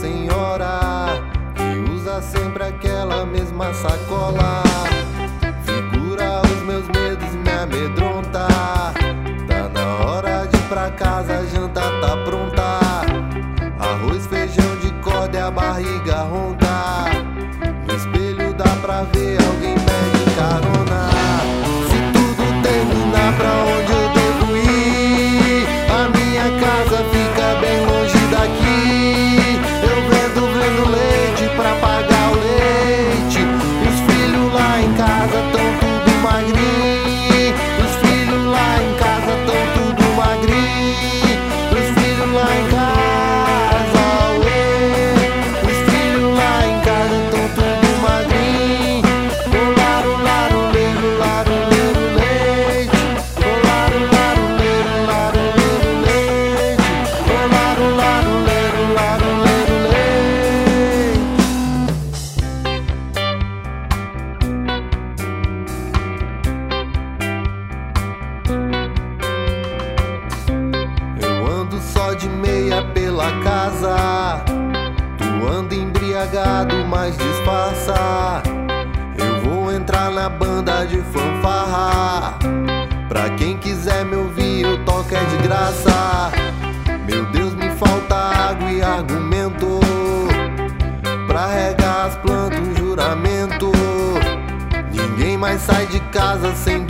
senhora que usa sempre aquela mesma sacola. Figura os meus medos, me amedronta. Tá na hora de ir pra casa, a janta tá pronta. Arroz, feijão de corda e a barriga ronca. No espelho dá pra ver alguém pede carona. Se tudo terminar, pra onde eu devo ir? A minha casa fica bem longe daqui. Eu vendo leite pra pagar o leite. Os filhos lá em casa tão tudo magrinho. Os filhos lá em casa tão tudo magrinho. Os filhos lá em casa, ué. Os filhos lá em casa tão tudo magrinho. Olaro, laro, leiro, leite. Olaro, laro, leiro, leite. Olaro, laro, leiro, leite. Eu ando só de meia pela casa. Tu anda embriagado, mas disfarça. Eu vou entrar na banda de fanfarra. Pra quem quiser me ouvir, eu toco é de graça. Meu Deus, me falta água e argumento pra regar as plantas, um juramento. Ninguém mais sai de casa sem